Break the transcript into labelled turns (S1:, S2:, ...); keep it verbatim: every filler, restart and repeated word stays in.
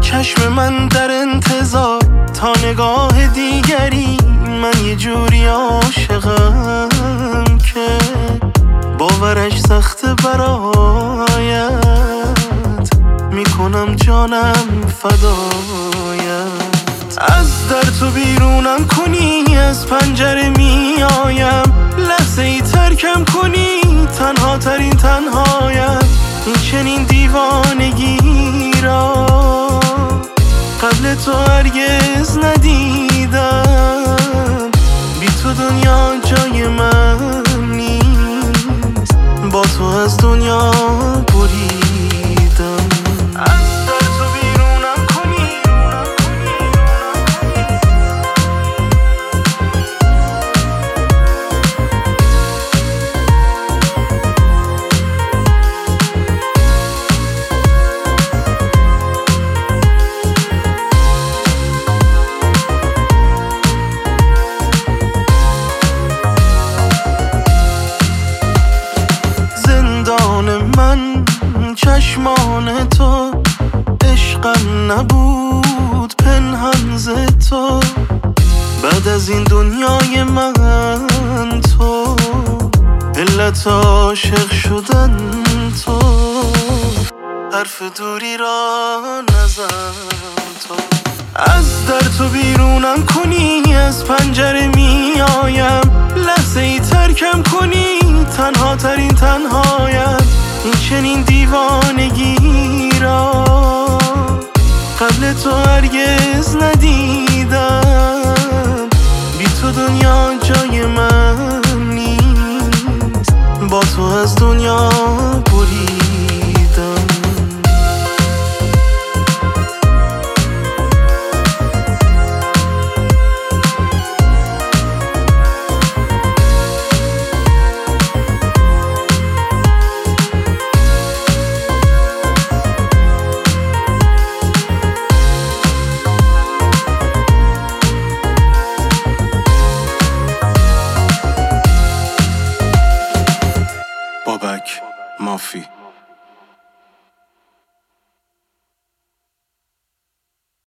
S1: چشم من در انتظار تا نگاه دیگری، من یه جوری عاشقم که باورش سخته برایت، میکنم جانم فدایت. از در تو بیرونم کنی، از پنجره میایم، لحظه ای ترکم کنی، تنها ترین تنهایم. این چنین دیوانگی را قبل تو هرگز ندیدم، بی تو دنیا جای من نیست، با تو از دنیا بریدم. از در تو بیرونم کنی، من چشمان تو، عشقم نبود پنهان ز تو، بعد از این دنیای من تو، علت عاشق شدن تو، حرف دوری را نزن تو. از در تو بیرونم کنی، از پنجره میایم، لحظه ای ترکم کنی، تنها ترین تنهایم. این چنین دیوانگی را قبل تو هرگز ندیدم، بی تو دنیا جای من نیست، با تو از دنیا بریدم.